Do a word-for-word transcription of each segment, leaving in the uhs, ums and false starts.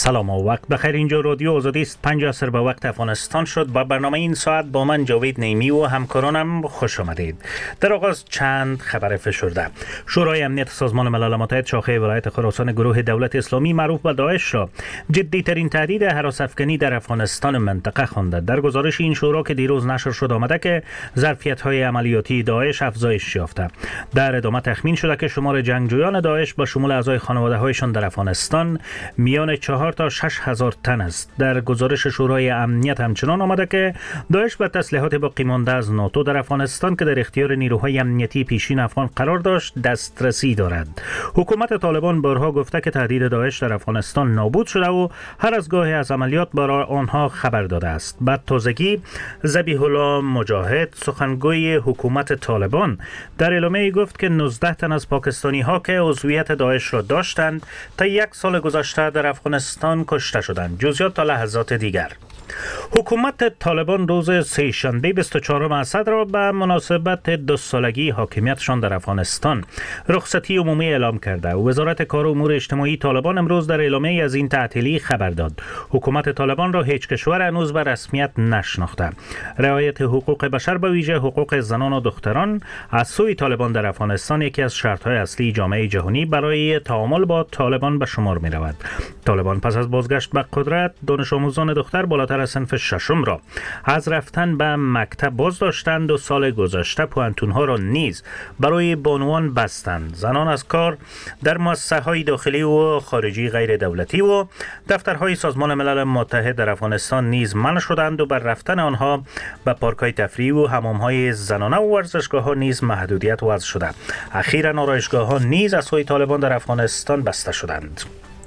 سلام و وقت بخیر. اینجا رادیو آزادی است. پنج عصر به وقت افغانستان شد. با برنامه این ساعت با من جاوید نیمی و همکارانم خوش آمدید. در آغاز چند خبر فشرده. شورای امنیت سازمان ملل متحد شاخه ولایت خراسان گروه دولت اسلامی معروف به داعش را جدی ترین تهدید هراس افکنی در افغانستان منطقه خوانده. در گزارش این شورا که دیروز نشر شد آمده که ظرفیت های عملیاتی داعش افزایش یافته. در ادامه تخمین شده که شمار جنگجویان داعش با شمول اعضای خانواده هایشان در افغانستان میان چهار تا شش هزار تن است. در گزارش شورای امنیت همچنان آمده که داعش با تسلیحات باقی مانده از ناتو در افغانستان که در اختیار نیروهای امنیتی پیشین افغان قرار داشت دسترسی دارد. حکومت طالبان بارها گفته که تهدید داعش در افغانستان نابود شده و هر از گاهی از عملیات برای آنها خبر داده است. بعد تازگی ذبیح الله مجاهد سخنگوی حکومت طالبان در اعلامیه گفت که نوزده تن از پاکستانی ها که عضویت داعش را داشتند تا یک سال گذشته در افغانستان کشته شدند. جزئیات تا لحظات دیگر. حکومت طالبان روز سه‌شنبه بیست و چهارم اسد را به مناسبت دو سالگی حاکمیتشان در افغانستان رخصتی عمومی اعلام کرده. وزارت کار و امور اجتماعی طالبان امروز در اعلامیه از این تعطیلی خبر داد. حکومت طالبان را هیچ کشور هنوز به رسمیت نشناخته. رعایت حقوق بشر به ویژه حقوق زنان و دختران از سوی طالبان در افغانستان یکی از شرط‌های اصلی جامعه جهانی برای تعامل با طالبان به شمار می‌رود. طالبان پس از بازگشت به قدرت دانش آموزان دختر بالاتر از صنف ششم را از رفتن به مکتب باز داشتند و سال گذشته پوانتون‌ها را نیز برای بانوان بستند. زنان از کار در مؤسسه‌های داخلی و خارجی غیر دولتی و دفترهای سازمان ملل متحد در افغانستان نیز منع شدند و بر رفتن آنها به پارک‌های تفریحی و حمام‌های زنانه و ورزشگاه‌ها نیز محدودیت وضع شده. اخیراً آرایشگاه‌ها نیز از سوی طالبان در افغانستان بسته شدند.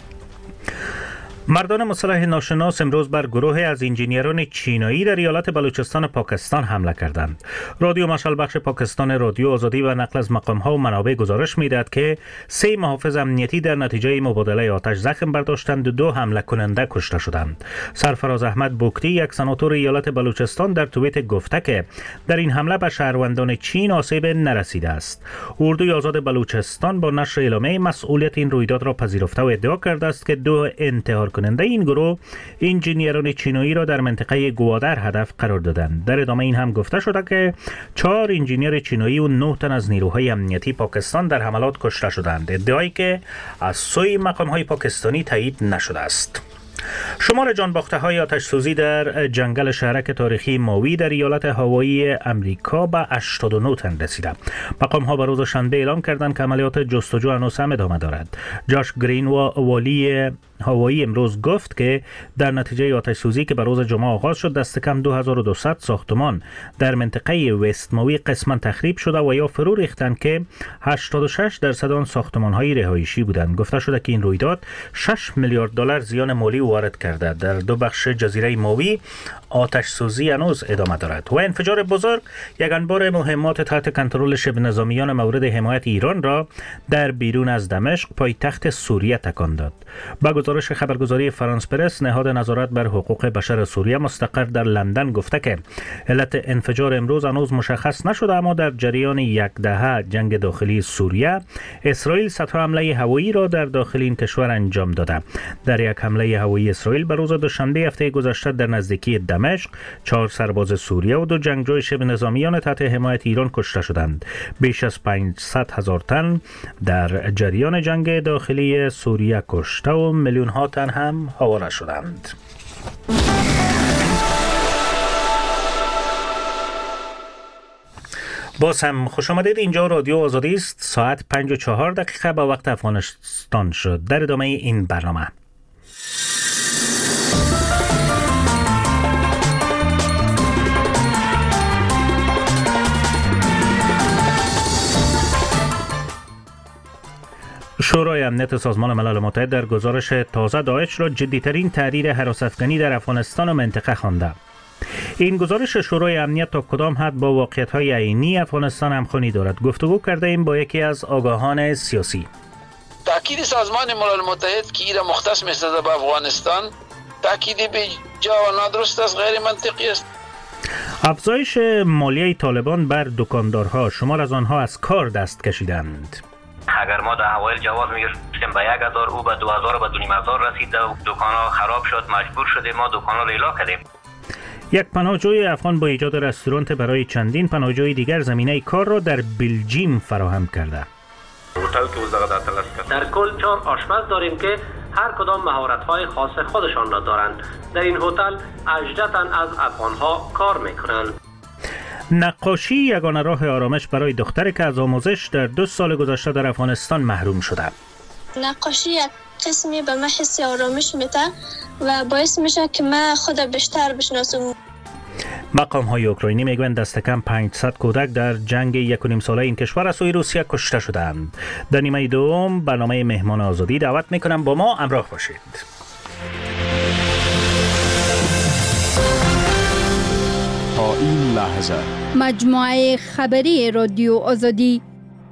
مردان مسلح ناشناس امروز بر گروه از انجینیران چینایی در ایالت بلوچستان پاکستان حمله کردند. رادیو مشعل بخش پاکستان رادیو آزادی و نقل از مقام‌ها و منابع گزارش می‌دهد که سه محافظ امنیتی در نتیجه مبادله آتش زخم برداشتند و دو حمله کننده کشته شدند. سرفراز احمد بوکتی یک سناتور ایالت بلوچستان در توییت گفته که در این حمله به شهروندان چین آسیب نرسیده است. اردوی آزاد بلوچستان با نشر اعلامیه مسئولیت این رویداد را پذیرفته و ادعا کرده است که دو انتحار کننده این گروه انجینیران چینایی را در منطقه گوادر هدف قرار دادند. در ادامه این هم گفته شده که چهار انجینیر چینایی و نه تن از نیروهای امنیتی پاکستان در حملات کشته شدند. ادعایی که از سوی مقام‌های پاکستانی تایید نشده است. شمار جانباخته‌های آتش‌سوزی در جنگل شهرک تاریخی ماوی در ایالت هاوایی امریکا به هشتاد و نه تن رسیده. مقام‌ها به روز شنبه اعلام کردند که عملیات جستجو هنوز هم ادامه دارد. جاش گرین و والی هاوایی امروز گفت که در نتیجه آتش‌سوزی که به روز جمعه آغاز شد دست کم دو هزار و دویست ساختمان در منطقه وست ماوی قسما تخریب شده و یا فرو ریختند که هشتاد و شش درصد آن ساختمان‌های رهایشی بودند. گفته شده که این رویداد شش میلیارد دلار زیان مالی وارد کرده. در دو بخش جزیره ماوی آتش سوزی هنوز ادامه دارد و انفجار بزرگ یک انبار مهمات تحت کنترل شبه نظامیان مورد حمایت ایران را در بیرون از دمشق پایتخت سوریه تکان داد. با گزارش خبرگزاری فرانس پرس نهاد نظارت بر حقوق بشر سوریه مستقر در لندن گفته که علت انفجار امروز هنوز مشخص نشده، اما در جریان یک دهه جنگ داخلی سوریه اسرائیل صدها حمله هوایی را در داخل این کشور انجام داده. در یک حمله هوایی اسرائیل به روز دوشنبه هفته گذشته در نزدیکی دمشق چهار سرباز سوریه و دو جنگجوی شبه نظامیان تحت حمایت ایران کشته شدند. بیش از پانصد هزار تن در جریان جنگ داخلی سوریه کشته و میلیون ها تن هم حواله شدند. باز هم خوش آمدید. اینجا رادیو آزادی است. ساعت پنج و چهار دقیقه به وقت افغانستان شد. در ادامه این برنامه شورای امنیت سازمان ملل متحد در گزارش تازه داعش را جدی‌ترین تهدید هراس افکنی در افغانستان و منطقه خوانده. این گزارش شورای امنیت تا کدام حد با واقعیت‌های عینی افغانستان همخوانی دارد؟ گفتگو کرده ایم با یکی از آگاهان سیاسی. تاکید سازمان ملل متحد که ایران مختص می‌سازد به افغانستان تاکید به جا و نادرست است، غیر منطقی است. افزایش مالیه طالبان بر دکاندارها، شمار از آنها از کار دست کشیدند. اگر ما در اوایل جواز میگرفتیم به یک هزار، او به دو هزار و به دو نیم هزار رسید و دکان‌ها خراب شد، مجبور شدیم ما دکان‌ها رو اعلا کردیم. یک پناهجوی افغان با ایجاد رستوران برای چندین پناهجوی دیگر زمینه کار را در بلژیم فراهم کرده. در کل چهار آشپز داریم که هر کدام مهارت‌های خاص خودشان را دارند. در این هتل هجده تن از افغان‌ها کار می‌کنند. نقاشی یگانه راه آرامش برای دختری که از آموزش در دو سال گذشته در افغانستان محروم شده. نقاشی یک قسمی به من حس آرامش میده و باعث میشه که من خود بیشتر بشناسم. مقام های اوکراینی میگویند دست کم پانصد کودک در جنگ یک و نیم ساله این کشور از سوی روسیه کشته شدند. در نیمه دوم برنامه مهمان آزادی دعوت میکنم با ما همراه باشید. تا این لحظه مجموعه خبری رادیو آزادی.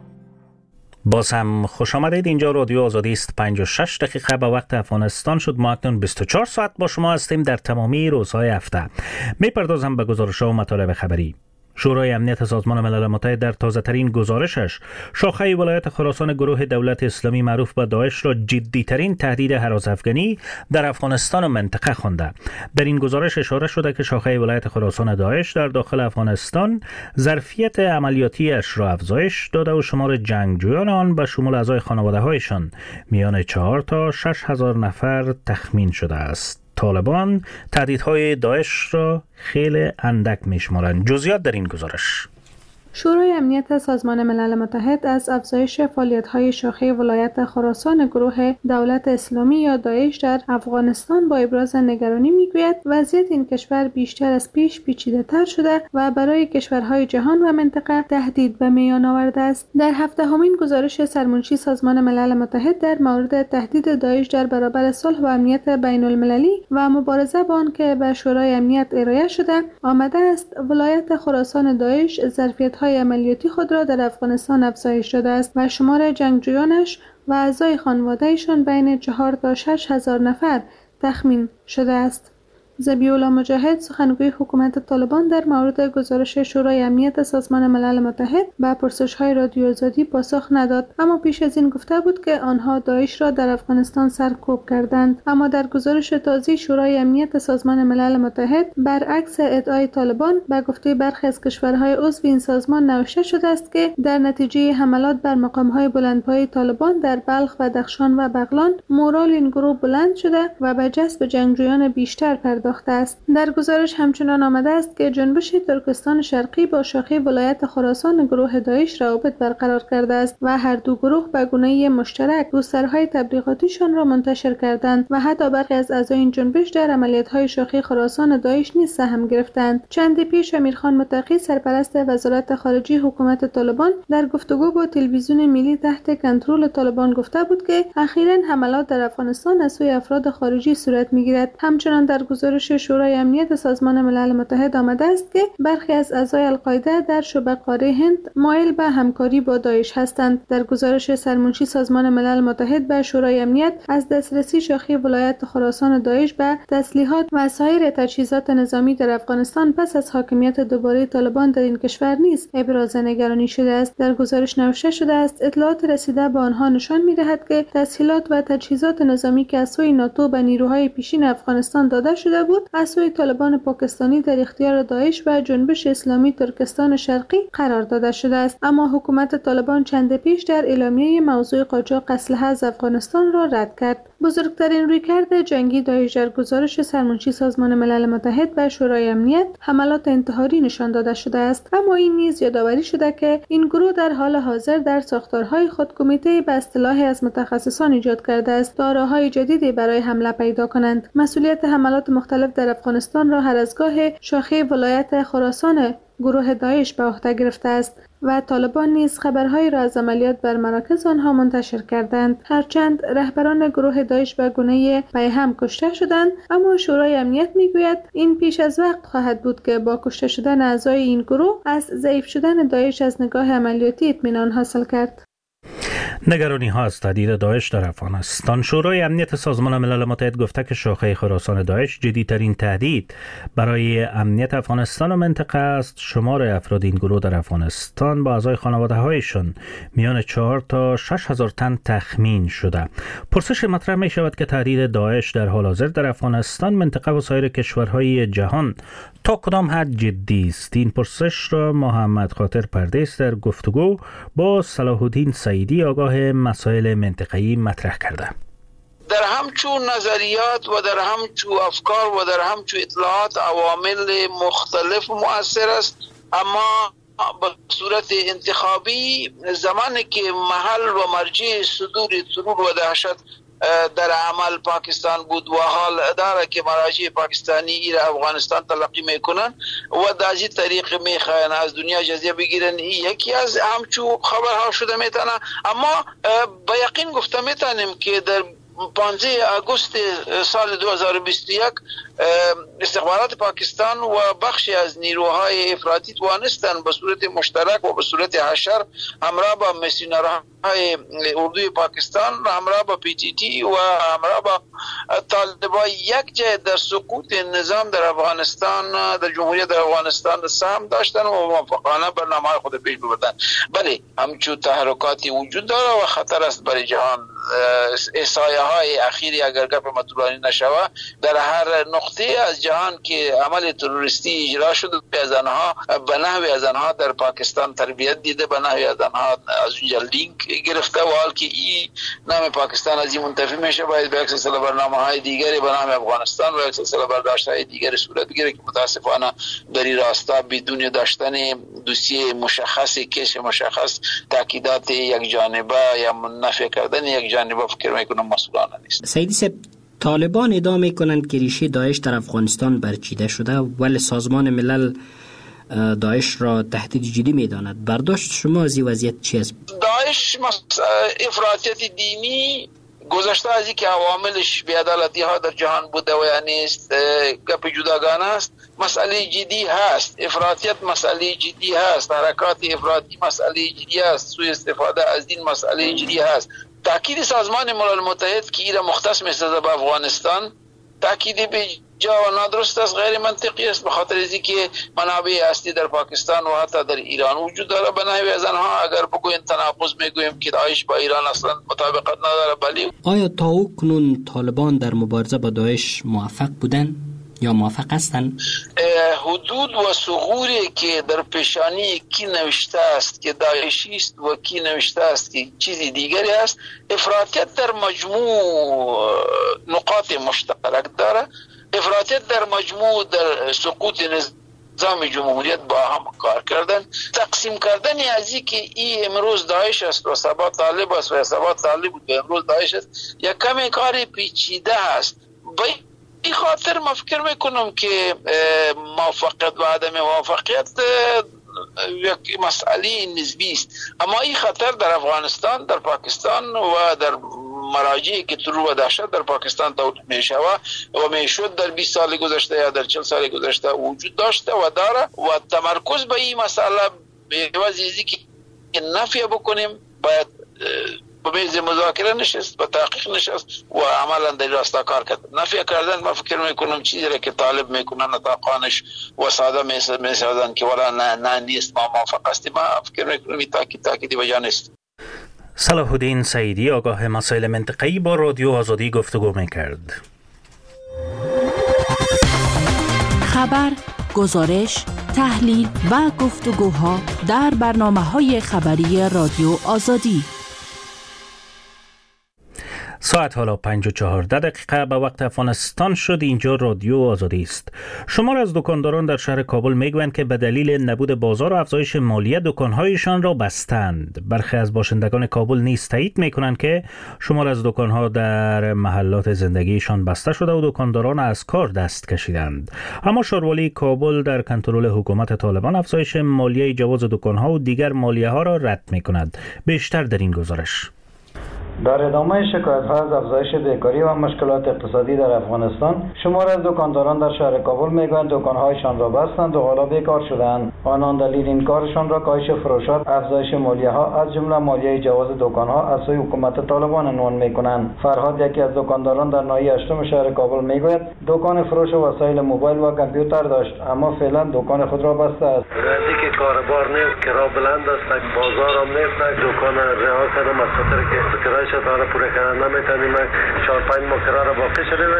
باز هم خوش آمدید. اینجا رادیو آزادی است. پنجاه و شش دقیقه به وقت افغانستان شد. ما اکنون بیست و چهار ساعت با شما هستیم در تمامی روزهای هفته. میپردازم به گزارش‌ها و مطالب خبری. شورای امنیت سازمان ملل متحد در تازه‌ترین گزارشش شاخه ولایت خراسان گروه دولت اسلامی معروف به داعش را جدی‌ترین تهدید هراس افغانی در افغانستان و منطقه خوانده. در این گزارش اشاره شده که شاخه ولایت خراسان داعش در داخل افغانستان ظرفیت عملیاتیش را افزایش داده و شمار جنگجویان آن به شمول اعضای خانواده‌هایشان میان چهار تا شش هزار نفر تخمین شده است. طالبان تهدیدهای داعش را خیلی اندک میشمارند. جزئیات در این گزارش. شورای امنیت سازمان ملل متحد از افزایش فعالیت‌های شاخه ولایت خراسان گروه دولت اسلامی یا داعش در افغانستان با ابراز نگرانی میگوید وضعیت این کشور بیشتر از پیش پیچیده‌تر شده و برای کشورهای جهان و منطقه تهدید به میان آورده است. در هفتهمین گزارش سرمنشی سازمان ملل متحد در مورد تهدید داعش در برابر صلح و امنیت بین‌المللی و مبارزه با آن که به شورای امنیت ارائه شده آمده است ولایت خراسان داعش ظرفیت های عملیاتی خود را در افغانستان افزایش داده است و شمار جنگجویانش و اعضای خانواده‌ایشان بین چهار تا شش هزار نفر تخمین شده است. ذبیح‌الله مجاهد سخنگوی حکومت طالبان در مورد گزارش شورای امنیت سازمان ملل متحد به پرسش‌های رادیو آزادی پاسخ نداد، اما پیش از این گفته بود که آنها داعش را در افغانستان سرکوب کردند. اما در گزارش تازه شورای امنیت سازمان ملل متحد برعکس ادعای طالبان به گفته برخی از کشورهای عضو این سازمان نوشته شده است که در نتیجه حملات بر مقام‌های بلندپایه طالبان در بلخ و دخشان و بغلان مورال این گروه بلند شده و به جذب جنگجویان بیشتر پرداخته است. در گزارش همچنان آمده است که جنبش ترکستان شرقی با شاخه ولایت خراسان گروه داعش روابط برقرار کرده است و هر دو گروه به گونه مشترک گسترهای تبلیغاتیشان را منتشر کردند و حتی برخی از اعضای این جنبش در عملیات‌های شاخه خراسان داعش نیز سهم گرفتند. چندی پیش امیرخان متقی سرپرست وزارت خارجه حکومت طالبان در گفتگو با تلویزیون ملی تحت کنترل طالبان گفته بود که اخیراً حملات در افغانستان از سوی افراد خارجی صورت می‌گیرد. همچنان در گزارش شورای امنیت سازمان ملل متحد آمده است که برخی از اعضای القاعده در شبه قاره هند مایل به همکاری با داعش هستند. در گزارش سرمنشی سازمان ملل متحد به شورای امنیت از دسترسی شاخه ولایت خراسان داعش به تسلیحات و سایر تجهیزات نظامی در افغانستان پس از حاکمیت دوباره طالبان در این کشور نیز ابراز نگرانی شده است. در گزارش نوشته شده است اطلاعات رسیده به آنها نشان می‌دهد که تسهیلات و تجهیزات نظامی که از سوی ناتو به نیروهای پیشین افغانستان داده شده بود از سوی طالبان پاکستانی در اختیار داعش و جنبش اسلامی ترکستان شرقی قرار داده شده است. اما حکومت طالبان چند پیش در اعلامیه موضوع قاچاق اسلحه از افغانستان را رد کرد. بزرگترین رویکرد جنگی داعش در گزارش سرمنشی سازمان ملل متحد به شورای امنیت حملات انتحاری نشان داده شده است، اما این نیز یادآوری شده که این گروه در حال حاضر در ساختارهای خود کمیته به اصطلاح از متخصصان ایجاد کرده است تا راه‌های جدیدی برای حمله پیدا کنند. مسئولیت حملات مختلف در افغانستان را هر از گاه شاخه ولایت خراسان گروه داعش به عهده گرفته است و طالبان نیز خبرهایی را از عملیات بر مراکز آنها منتشر کردند. هرچند رهبران گروه داعش به گونه پیهم کشته شدند، اما شورای امنیت میگوید این پیش از وقت خواهد بود که با کشته شدن اعضای این گروه از ضعیف شدن داعش از نگاه عملیاتی اطمینان حاصل کرد. نگرانی ها از تهدید داعش در افغانستان. شورای امنیت سازمان ملل متحد گفته که شاخه خراسان داعش جدیدترین تهدید برای امنیت افغانستان و منطقه است. شمار افراد این گروه در افغانستان با اعضای خانواده هایشان میان چهار تا شش هزار تن تخمین شده. پرسش مطرح می شود که تهدید داعش در حال حاضر در افغانستان، منطقه و سایر کشورهای جهان تا کدام حد جدی است؟ این پرسش را محمد خاطر پردیس در گفتگو با صلاح الدین سعیدی آگاه مسائل منطقه‌ای مطرح کرده. در همچون نظریات و در همچون افکار و در همچون اطلاعات عوامل مختلف مؤثر است، اما به صورت انتخابی زمانی که محل و مرجع صدور ترور و دهشت در عمل پاکستان بود و حال داره که مراجع پاکستانی ایر افغانستان تلقی میکنن و در این طریق میخواین از دنیا جزیه بگیرن، یکی از همچو خبرها شده میتونه. اما با یقین گفته میتونیم که در پانزده آگوست سال دو هزار و بیست و یک استخبارات پاکستان و بخشی از نیروهای افراطی توانستند به صورت مشترک و به صورت حشر همراه با میسیونرهای اردوی پاکستان، همراه با پی تی تی و همراه با طالبان یک جای در سقوط نظام در افغانستان، در جمهوریت در افغانستان سهم داشتن و موفقانه برنامه‌های خود پیش ببردن. بله، همچون تحرکاتی وجود داره و خطر است برای جهان. احصایه های اخیری اگر گپ مطولانی نشوه، در هر نقطه از جهان که عمل تروریستی اجرا شده از آنها به نحوی از آنها در پاکستان تربیت دیده، به نحوی از آنها از اونجا لینک گرفته و حال که این نام پاکستان از این منتفی میشه، باید به یک سلسله برنامه های دیگری به نام افغانستان و یک سلسله برداشت های دیگری صورت بگیره که متاسفانه در این راستا بدون داشتن دوسیه مشخص، کش مشخص، تاکیدات یک جانبه یا منفی کردن یک جانبه فکر میکنم مسئولانه نیست. سیدی صاحب، طالبان ادعا میکنند که ریشه داعش در افغانستان برچیده شده ولی سازمان ملل داعش را تهدید جدی میداند. برداشت شما از این وضعیت چی است؟ داعش افراطیت دینی گذشته از اینکه عواملش بی‌عدالتی ها در جهان بوده و یعنی گپ جداگانه است، مسئله جدی هست. افراطیت مسئله جدی هست، حرکات افراطی مسئله جدی هست، سوء استفاده از این مسئله جدی هست. تاکید سازمان ملل متحد که ایران مختص می‌سازد به افغانستان تاکید به جا و نادرست است، غیر منطقی است، به خاطر از اینکه منابع اصلی در پاکستان و حتی در ایران وجود داره. به نحوی از آنها اگر بگویم تناقض میگویم که داعش با ایران اصلا مطابقت نداره. بلی آیا تا او کنون طالبان در مبارزه با داعش موفق بودن یا موفق هستند؟ حدود و ثغوری که در پیشانی کی نوشته است که داعشی است و کی نوشته است که چیزی دیگری است، افراطیت در مجموع نقاط مشترک داره. افراطیت در مجموع در سقوط نظام جمهوریت با هم کار کردن، تقسیم کردن از این که این امروز داعش است و سبا طالب است و سبا طالب بود و امروز داعش است یک کمی کار پیچیده است. با این خاطر ما فکر میکنم که موفقیت و عدم موفقیت یک مسئله نسبی است، اما این خطر در افغانستان، در پاکستان و در مراجعی که ترور و دهشت در پاکستان تولید می شود و می شد در بیست سال گذشته یا در چهل سال گذشته وجود داشته و داره و تمرکز به این مسئله به وجهی که نفی بکنیم باید به میز مذاکره نشست، به تحقیق نشست و عملا در راستا کار کرد. نفی کردن ما فکر میکنم چیزی را که طالب میکنن نطاقانش و ساده میسازن که ولا نه نه نیست ما موافق هستیم. ما فکر میکنم این تاکید تاکیدی وجه نیست. صلاح الدین سعیدی آگاه مسائل منطقه‌ای با رادیو آزادی گفتگو میکرد. خبر، گزارش، تحلیل و گفتگوها در برنامه‌های خبری رادیو آزادی. ساعت حالا پنج و چهارده دقیقه به وقت افغانستان شد. اینجا رادیو آزادی است. شمار از دکانداران در شهر کابل میگویند که به دلیل نبود بازار و افزایش مالیات دکانهایشان را بستند. برخی از باشندگان کابل نیز تایید میکنند که شمار از دکانها در محلات زندگیشان بسته شده و دکانداران از کار دست کشیدند. اما شاروالی کابل در کنترل حکومت طالبان افزایش مالیه جواز دکانها و دیگر مالیه ها را رد میکند. بیشتر در این گزارش. در ادامه شکایت‌ها از افزایش بیکاری و مشکلات اقتصادی در افغانستان، شمار از دکانداران در شهر کابل میگویند دکان‌هایشان را بستند و حالا بیکار شده‌اند. آنان دلیل این کارشان را کاهش فروشات، افزایش مالیه‌ها از جمله مالیه جواز دکان‌ها از سوی حکومت طالبان عنوان می‌کنند. فرهاد یکی از دکانداران در ناحیه هشتم شهر کابل میگوید دکان فروش وسایل موبایل و کامپیوتر داشت، اما فعلا دکان خود را بسته است. نزدیک کاربار نیست، کرا بلند است، بازار هم نیست، دکان رها کردم از خاطر که کرایش را پوره کردن نمیتونیم. چهار پنج ماه کرا را باقی شدیم،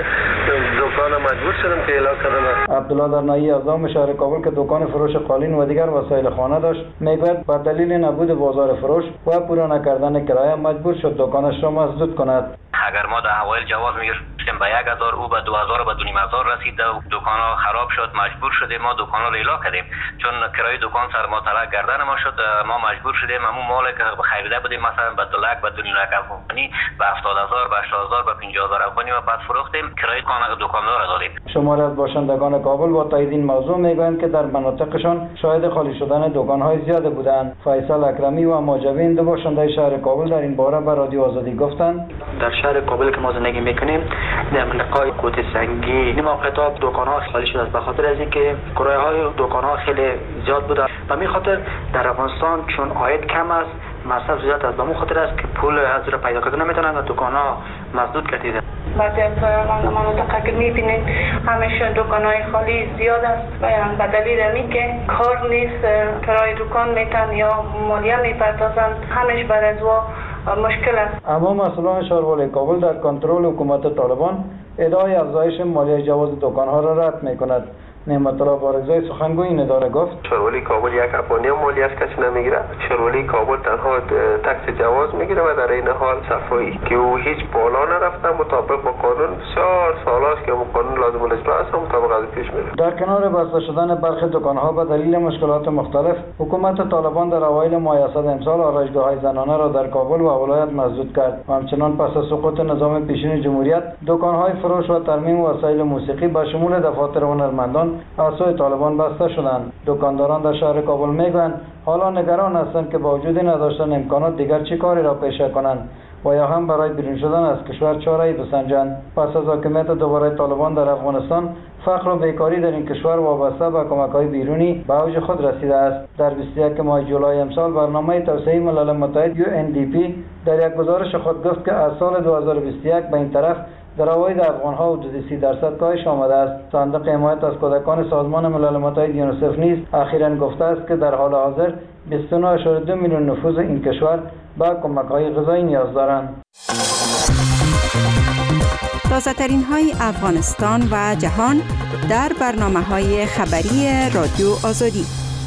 دکان مجبور شدیم که اعلام کردن. عبدالله در ناحیه هفدهم شهر کابل که دکان فروش قالین و دیگر وسایل خانه داشت میگوید به دلیل نبود بازار فروش و پوره نکردن کرایه مجبور شد دکانش را مسدود کند. اگر ما در اوایل جواز میگرفتیم به یک هزار، او به دو هزار و به دو نیم هزار رسید و دکان ها خراب شد، مجبور شدیم ما دکان ها را اعلام کردیم. چون کرایه دکان سر ما طلب گردن ما شد، ما مجبور شدیم همون مال که خریده بودیم مثلا به دو لک به دو نیم لک افغانی به هفتاد هزار به هشتاد هزار به پنجاه هزار افغانی و بعد فروختیم، کرایه دکاندار را دادیم. شمار از باشندگان کابل با تایید این موضوع میگویند که در مناطقشان شاهد خالی شدن دکان های زیاد بودند. فیصل اکرمی و ماجبین دو باشنده شهر کابل در این باره به رادیو آزادی گفتند در شهر کابل که ما زندگی میکنیم در منطقه کوت سنگی این موقعیت دکان ها خالی شده است به خاطر از اینکه کرایه های دکان ها خیلی زیاد بوده. به همین خاطر در افغانستان چون عاید کم است مصرف زیاد است، به همین خاطر است که پول از را پیدا کردن نمیتونن و دکان ها مسدود گردیده. بعضی از مناطق که میبینید همیشه دکان های خالی زیاد است و به دلیل همین که کار نیست، کرایه دکان میتن یا مالیه میپردازند، همیشه بر از مشکل است. اما مسئولان شهروالی کابل در کنترل حکومت طالبان ادعای افزایش مالیه جواز دکان‌ها را رد می‌کند. نعمت الله بارگزای سخنگوی این اداره گفت شهروالی کابل یک افغانی هم مالیه از کسی نمیگیره. شهروالی کابل تنها تکس جواز میگیره و در این حال صفایی که او هیچ بالا نرفته مطابق با قانون. بسیار سال است که قانون لازم الاجرا است مطابق از پیش میره. در کنار بسته شدن برخی دکان‌ها به دلیل مشکلات مختلف، حکومت طالبان در اوایل ماه اسد امسال آرایشگاه‌های زنانه را در کابل و ولایت مسدود کرد و همچنان پس از سقوط نظام پیشین جمهوریت دکان‌های فروش و ترمیم وسایل موسیقی به شمول دفاتر هنرمندان از سوی طالبان بسته شدند. دکانداران در شهر کابل میگویند حالا نگران هستند که با وجود نداشتن امکانات دیگر چه کاری را پیشه کنند و یا هم برای بیرون شدن از کشور چاره‌ای بسنجند. پس از حاکمیت دوباره طالبان در افغانستان، فقر و بیکاری در این کشور وابسته به کمک‌های بیرونی به اوج خود رسیده است. در بیست و یک ماه جولای امسال برنامه توسعه ملل متحد یو ان دی پی در یک گزارش خود گفت که از سال دو هزار و بیست و یک به این طرف در عواید افغان‌ها حدود سی درصد کاهش آمده است. صندوق حمایت از کودکان سازمان ملل متحد یونیسف نیز اخیراً گفته است که در حال حاضر بیست و نه ممیز دو میلیون نفوس این کشور به کمک‌های غذایی نیاز دارند. تازه‌ترین های افغانستان و جهان در برنامه‌های خبری رادیو آزادی.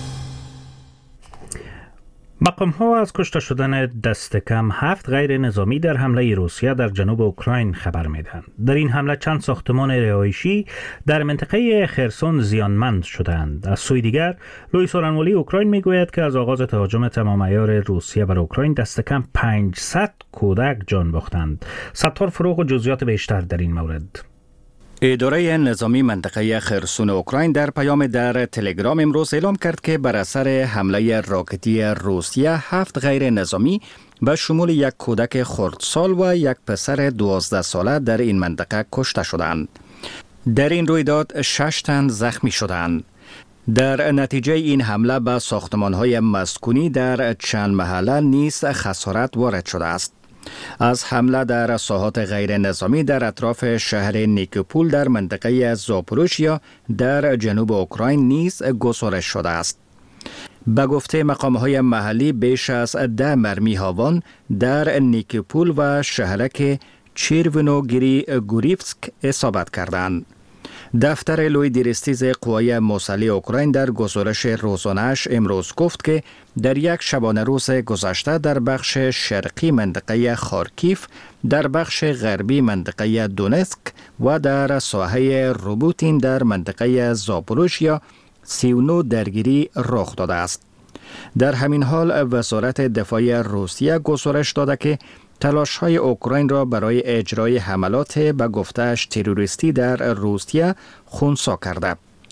مقام ها از کشته شدن دست کم هفت غیر نظامی در حمله روسیه در جنوب اوکراین خبر میدهند. در این حمله چند ساختمان رهایشی در منطقه خرسون زیانمند شدند. از سوی دیگر، لوئیس سورانوالی اوکراین میگوید که از آغاز تهاجم تمام عیار روسیه بر اوکراین دست کم پانصد کودک جان باختند. ستار فروغ و جزئیات بیشتر در این مورد. اداره نظامی منطقه خرسون اوکراین در پیام در تلگرام امروز اعلام کرد که بر اثر حمله راکتی روسیه هفت غیر نظامی به شمول یک کودک خردسال و یک پسر دوازده ساله در این منطقه کشته شدند. در این رویداد شش تن زخمی شدند. در نتیجه این حمله به ساختمان‌های مسکونی در چند محله نیز خسارت وارد شده است. از حمله در ساحات غیر نظامی در اطراف شهر نیکوپول در منطقه زاپوروژیا در جنوب اوکراین نیز گزارش شده است. به گفته مقام‌های محلی بیش از ده مرمی هاوان در نیکوپول و شهرک چیرونوگیری گوریفسک اصابت کردند. دفتر لوی دیرستیز قوای مسلح اوکراین در گزارش روزانه‌اش امروز گفت که در یک شبانه روز گذشته در بخش شرقی منطقه خارکیف، در بخش غربی منطقه دونتسک و در ساحه روبوتین در منطقه زاپوروژیا سی و نه درگیری رخ داده است. در همین حال وزارت دفاع روسیه گزارش داده که تلاش‌های اوکراین را برای اجرای حملات به گفته‌اش تروریستی در روسیه خنثی کرده.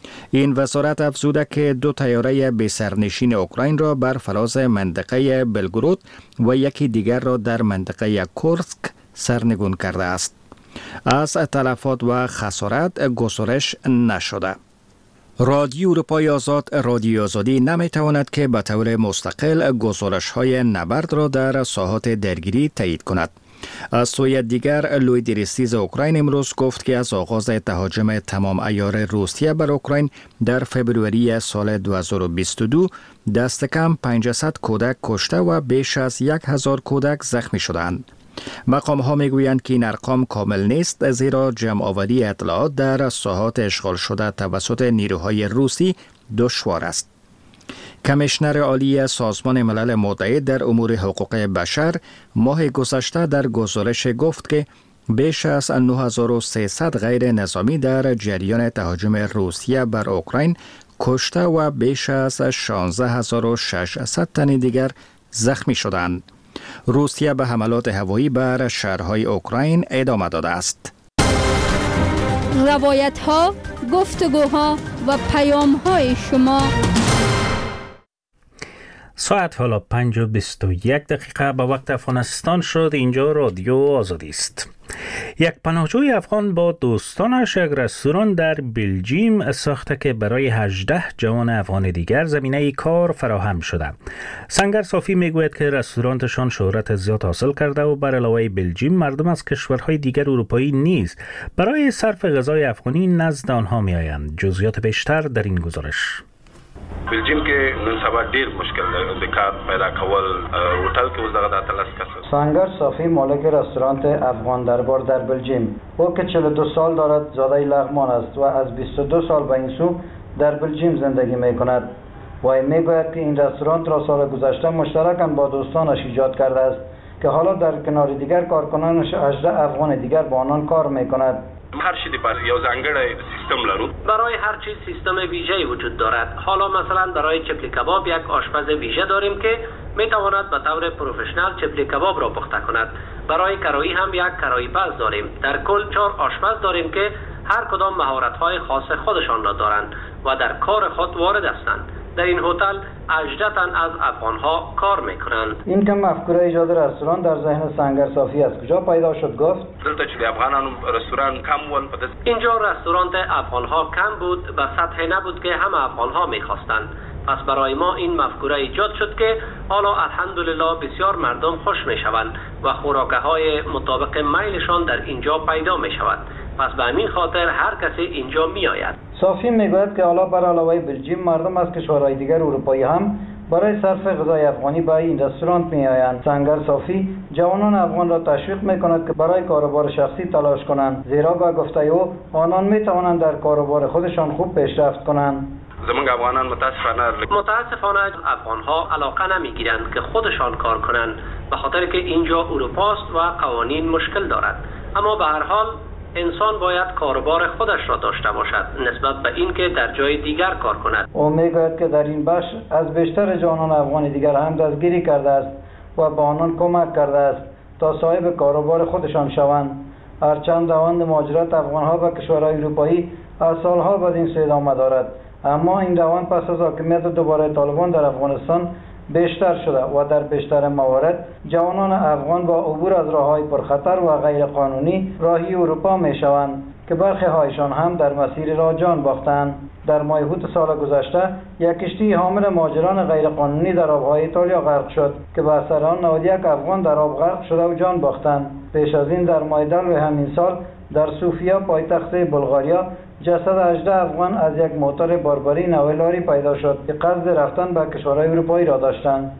این وزارت افزوده که دو طیاره بی‌سرنشین اوکراین را بر فراز منطقه بلگرود و یکی دیگر را در منطقه کورسک سرنگون کرده است. از تلفات و خسارت گزارش نشده. رادیو اروپای آزاد رادیو آزادی نمیتواند که به طور مستقل گزارش‌های نبرد را در ساحات درگیری تایید کند. از سوی دیگر لوی دیرستیز اوکراین امروز گفت که از آغاز تهاجم تمام عیار روسیه بر اوکراین در فبروری سال دو هزار و بیست و دو دست کم پانصد کودک کشته و بیش از یک هزار کودک زخمی شدند. مقام ها می گویند که این ارقام کامل نیست، زیرا جمع آوری اطلاعات در ساحات اشغال شده توسط نیروهای روسی دشوار است. کمیشنر عالی سازمان ملل متحد در امور حقوق بشر ماه گذشته در گزارش گفت که بیش از نه هزار و سیصد غیر نظامی در جریان تهاجم روسیه بر اوکراین کشته و بیش از شانزده هزار و ششصد تن دیگر زخمی شدند. روسیه به حملات هوایی بر شهرهای اوکراین ادامه داده است. روایت ها، گفتگوها و پیام های شما. ساعت حالا پنج و بیست و یک دقیقه به وقت افغانستان شد. اینجا رادیو آزادی است. یک پناهجوی افغان با دوستانش یک رستوران در بلژیم ساخته که برای هجده جوان افغان دیگر زمینه کار فراهم شده. سنگر صافی میگوید که رستورانتشان شهرت زیاد حاصل کرده و بر علاوه بلژیم مردم از کشورهای دیگر اروپایی نیز برای صرف غذای افغانی نزد آنها می آیند. جزئیات بیشتر در این گزارش. بلژیم کې نن سبا ډیر مشکل دی د کار پیدا کول. هوټل کې اوس دغه د اتلس کسه. سنگر صافی مالک رستوران افغان دربار در بلژیم، او که چهل و دو سال دارد، زاده لغمان است و از بیست و دو سال به این سو در بلژیم زندگی می کند. و میگوید که این رستوران را سال گذشته مشترکاً با دوستانش ایجاد کرده است که حالا در کنار دیگر کارکنانش هجده افغان دیگر با آنان کار می کند. هر چیزی بر یو ځانګړی سیستم لرو. برای هر چیز سیستم ویژه‌ای وجود دارد. حالا مثلا برای چپلی کباب یک آشپز ویژه داریم که می تواند به طور پروفشنال چپلی کباب را پخته کند. برای کرایی هم یک کرایی پز داریم. در کل چهار آشپز داریم که هر کدام مهارت‌های خاص خودشان را دارند و در کار خود وارد هستند. در این هتل هجده تن از افغان‌ها کار می‌کنند. این که مفکوره ایجاد رستوران در ذهن سنگر صافی از کجا پیدا شد گفت؟ دلته چې افغانانو رستوران کم ول. اینجا رستوران افغان‌ها کم بود، به سطح نبود که همه افغان‌ها می‌خواستند. پس برای ما این مفکوره ایجاد شد که حالا الحمدلله بسیار مردم خوش می‌شوند و خوراک‌های مطابق میلشان در اینجا پیدا می‌شود. پس به همین خاطر هر کسی اینجا می آید. صافی میگوید که حالا بر علاوه بلژیم مردم از کشورهای دیگر اروپایی هم برای صرف غذای افغانی به این رستوران می آیند. سنگر صافی جوانان افغان را تشویق می کند که برای کاروبار شخصی تلاش کنند، زیرا به گفته او آنان می توانند در کاروبار خودشان خوب پیشرفت کنند. زمان افغانان متاسفانه متاسفانه افغان‌ها علاقه نمیگیرند که خودشان کار کنند، به خاطر که اینجا اروپاست و قوانین مشکل دارد. اما به هر حال انسان باید کاروبار خودش را داشته باشد نسبت به اینکه در جای دیگر کار کند. او میگوید که در این بخش از بیشتر جوانان افغان دیگر هم دستگیری کرده است و به آنان کمک کرده است تا صاحب کاروبار خودشان شوند. هرچند روند مهاجرت افغان‌ها به کشورهای اروپایی از سالها بعد این سو ادامه دارد، اما این روند پس از حاکمیت دوباره طالبان در افغانستان بیشتر شده و در بیشتر موارد جوانان افغان با عبور از راه‌های پرخطر و غیر قانونی راهی اروپا می‌شوند که برخی هایشان هم در مسیر را جان باختند. در ماه اوت سال گذشته یک کشتی حامل مهاجران غیر قانونی در آب‌های ایتالیا غرق شد که به اثر آن نود و یک افغان در آب غرق شده و جان باختند. پیش از این در ماه دلو همین سال در سوفیا پایتخت بلغاریا جسد هجده افغان از یک موتور باربری نوع لاری پیدا شد که قصد رفتن به کشورهای اروپایی را داشتند.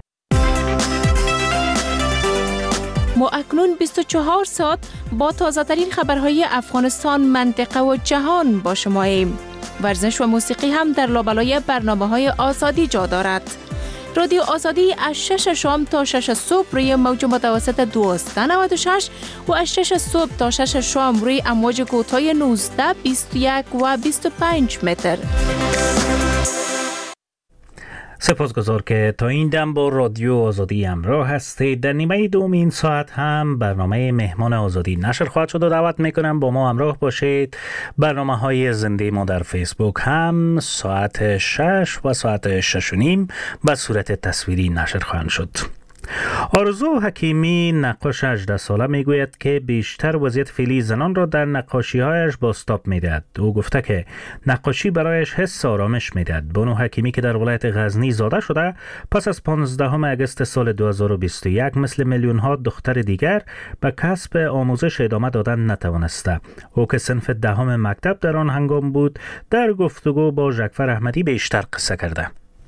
ما اکنون بیست و چهار ساعت با تازه ترین خبرهای افغانستان، منطقه و جهان با شماییم. ورزش و موسیقی هم در لابلای برنامه‌های آزادی جا دارد. رادیو آزادی از شش شام تا شش صبح روی موج متوسط دویست و نود و شش و از شش صبح تا شش شام روی امواج کوتاه نوزده، بیست و یک و بیست و پنج متر. سپاسگزار که تا این دم با رادیو آزادی همراه هستید. در نیمه دوم این ساعت هم برنامه مهمان آزادی نشر خواهد شد و دعوت میکنم با ما همراه باشید. برنامه های زنده ما در فیسبوک هم ساعت شش و ساعت شش و نیم به صورت تصویری نشر خواهند شد. آرزو حکیمی نقاش هجده ساله میگوید که بیشتر وضعیت فعلی زنان را در نقاشی‌هایش بازتاب می‌دهد. او گفته که نقاشی برایش حس آرامش می‌دهد. بانو حکیمی که در ولایت غزنی زاده شده، پس از پانزدهم اگست سال دو هزار و بیست و یک مثل میلیون‌ها دختر دیگر به کسب آموزش ادامه دادن نتوانسته. او که صنف دهم مکتب در آن هنگام بود، در گفتگو با ژکفر احمدی بیشتر قصه کرده.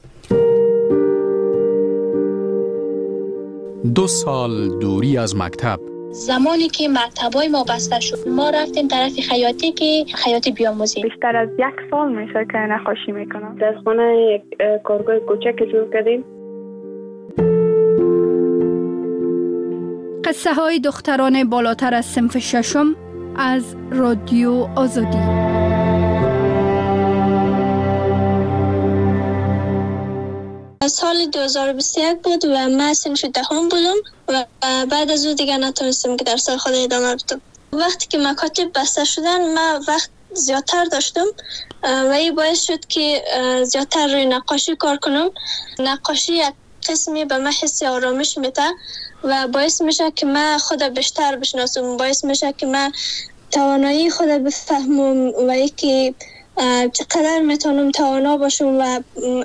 دو سال دوری از مکتب. زمانی که مکتبای ما بسته شد، ما رفتیم طرف خیاطی که خیاطی بیاموزیم. بیشتر از یک سال میشه که نقاشی میکنم. در خانه یک کارگاه کوچک جور کردیم. قصه های دختران بالاتر از صنف ششم از رادیو آزادی. سال دو هزار و بیست و یک بود و من صنف دهم بودم و بعد از اون دیگه نتونستم که درس خود ادامه بدم. وقتی که مکاتب بسته شدن من وقت زیادتر داشتم و این باعث شد که زیادتر روی نقاشی کار کنم. نقاشی یک قسمی به من حس آرامش میده و باعث میشه که من خود بیشتر بشناسم، باعث میشه که من توانایی خود بفهمم و یکی چقدر میتونم توانا باشم و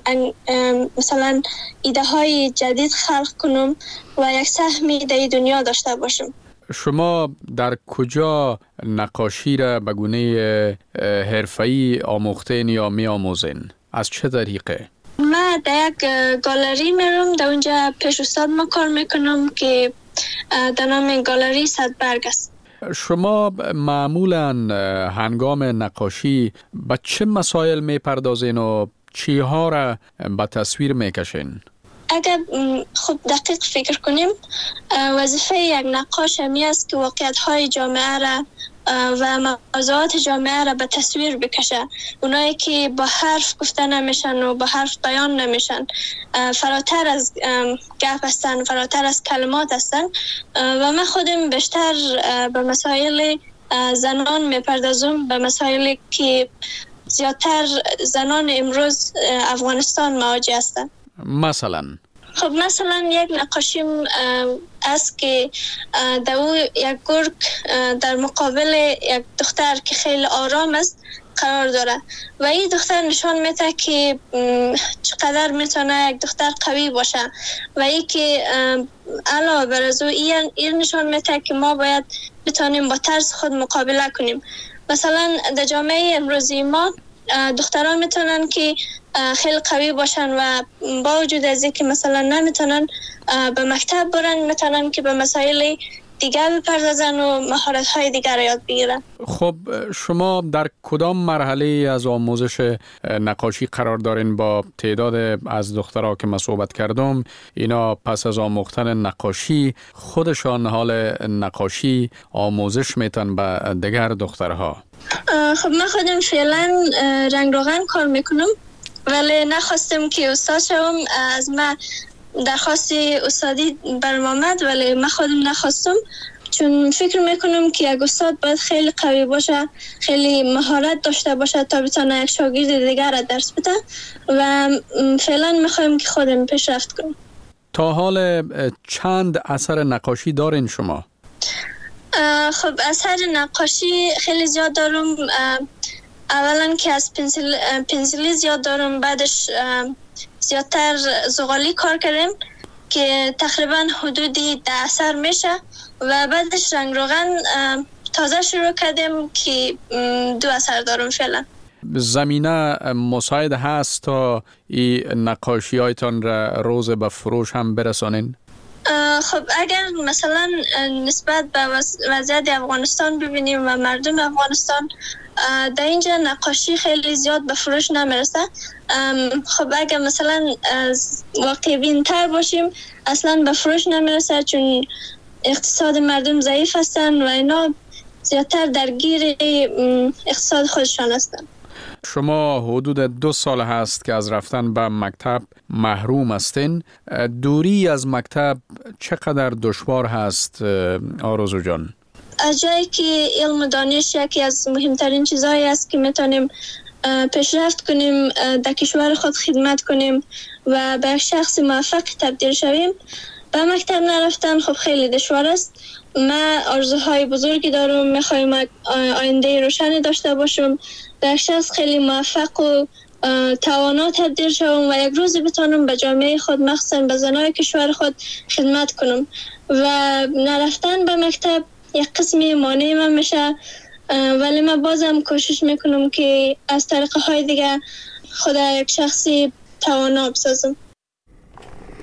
مثلا ایده های جدید خلق کنم و یک سهمی در دنیا داشته باشم. شما در کجا نقاشی را به گونه حرفه‌ای آموختین یا می آموزین؟ از چه طریقه؟ من در یک گالری میرم، در اونجا پیش استاد ما کار میکنم که در نام گالری صدبرگ است. شما معمولاً هنگام نقاشی به چه مسائل میپردازین و چی ها را به تصویر میکشین؟ اگر خوب دقیق فکر کنیم، وظیفه یک نقاش همی است که واقعیت های جامعه را و موضوعات جامعه را به تصویر بکشه. اونایی که با حرف گفته نمیشن و با حرف بیان نمیشن، فراتر از گپ هستن، فراتر از کلمات هستن و من خودم بیشتر به مسائل زنان میپردازم، به مسائلی که زیادتر زنان امروز افغانستان مواجه هستن. مثلا خب مثلا یک نقاشیم است که در او یک گرگ در مقابل یک دختر که خیلی آرام است قرار داره و این دختر نشان میده که چقدر میتونه یک دختر قوی باشه و این که علاوه بر از او این نشان میده که ما باید بتونیم با ترس خود مقابله کنیم. مثلا در جامعه امروزی ما دختران میتونن که خیلی قوی باشن و با وجود از اینکه مثلا نمیتونن به مکتب برن، میتونن که به مسائل دیگر بپردازن و مهارت‌های دیگر را یاد بگیرن. خب شما در کدام مرحله از آموزش نقاشی قرار دارین؟ با تعداد از دخترها که من صحبت کردم، اینا پس از آموختن نقاشی خودشان حال نقاشی آموزش میتن به دیگر دخترها؟ خب من خودم فعلا رنگ روغن کار میکنم، ولی نخواستم که استاد شوم. از من درخواست استادی برام آمد ولی من خودم نخواستم، چون فکر میکنم که یک استاد باید خیلی قوی باشه، خیلی مهارت داشته باشه تا بتونه یک شاگرد دیگر را درس بده و فعلا میخوایم که خودم پیشرفت کنم. تا حال چند اثر نقاشی دارین شما؟ خب اثر نقاشی خیلی زیاد دارم. اولا که از پنسیل پنسیلی زیاد دارم، بعدش زیادتر زغالی کار کردیم که تقریبا حدودی ده اثر میشه و بعدش رنگ روغن تازه شروع کردیم که دو اثر دارم فعلا. زمینه مساعد هست تا این نقاشی هایتان را روز به فروش هم برسانین؟ خب اگر مثلا نسبت به وضعیت افغانستان ببینیم و مردم افغانستان، در اینجا نقاشی خیلی زیاد به فروش نمیرسه. خب اگر مثلا واقعی بین‌تر باشیم اصلا به فروش نمیرسه، چون اقتصاد مردم ضعیف هستن و اینا زیادتر درگیر اقتصاد خودشان هستن. شما حدود دو سال هست که از رفتن به مکتب محروم هستین. دوری از مکتب چقدر دشوار هست آرزو جان؟ از جایی که علم و دانش یکی از مهمترین چیزهایی است که میتونیم پیشرفت کنیم، در کشور خود خدمت کنیم و به یک شخص موفق تبدیل شویم، به مکتب نرفتن خب خیلی دشوار است. من آرزوهای بزرگی دارم، میخوایم آینده روشنی داشته باشم، به یک شخص خیلی موفق و توانا تبدیل شوم و یک روزی بتونم به جامعه خود، مخصوصا به زنای کشور خود خدمت کنم. و نرفتن به مکتب یک قسمی مانع من میشه، ولی من بازم کوشش میکنم که از طریقه های دیگه خود یک شخصی توانا بسازم.